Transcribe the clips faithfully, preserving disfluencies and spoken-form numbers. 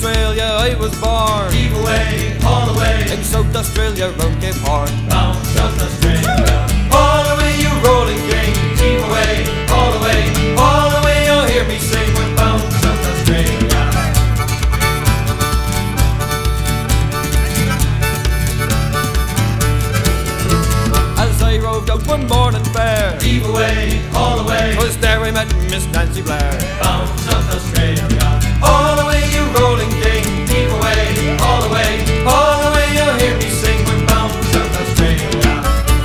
Australia I was born. Heave away, all the way. In South Australia, round Cape Horn. Bound South Australia. All the way, you rolling king. Heave away, all the way. All the way, you'll hear me sing. We're bound South Australia. As I roved out one morning fair, Heave away, all the way. 'twas there I met Miss Nancy Blair. Bound South Australia. All the way, you rolling king. Heave away, all the way. All the way, you'll hear me sing. We're bound South Australia.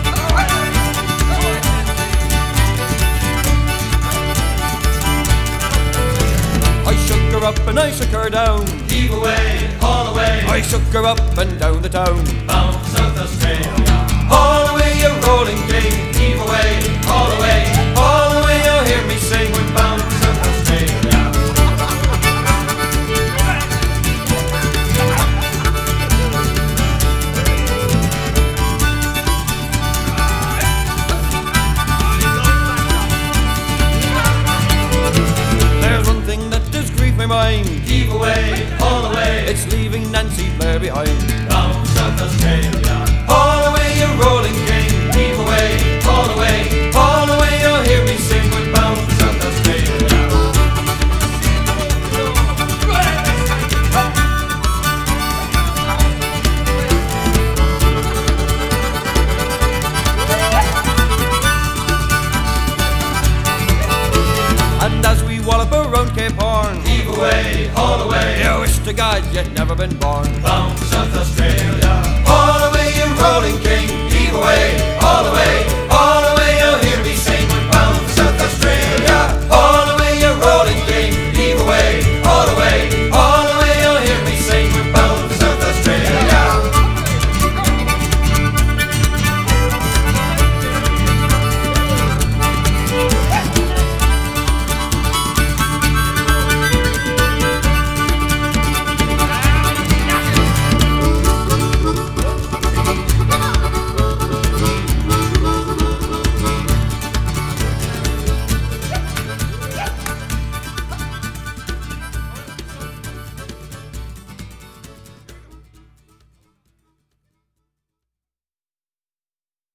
I shook her up and I shook her down. Heave away, all the way. I shook her up and down the town. Bound South Australia. All the way, you rolling king. Heave away, all the way. All the way, you'll hear me sing. We're bound South Australia. There's one thing that does grieve my mind. Heave away, all the way. It's leaving Nancy Blair behind. Bound South Australia. All the way, you rolling king. Heave away, all the way. All the way, you'll hear me sing. We're bound South Australia. And as we wallop around Cape Horn, Heave away, all the way. you wish to God you'd never been born. Bound South Australia. All the way, you rolling king.